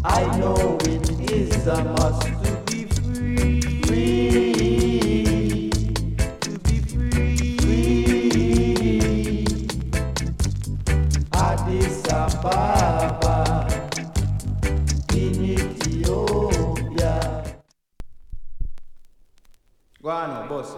I know it is a must to be free, free, to be free, free. Addis Ababa in Ethiopia. Go on, boss.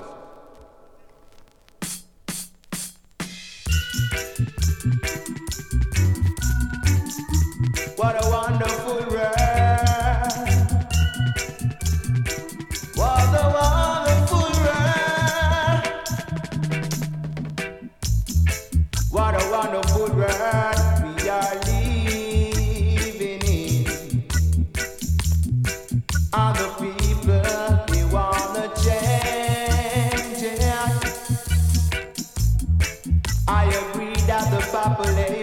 What a wonderful world. What a wonderful world. What a wonderful world we are living in. And the people, they wanna change it. I agree that the population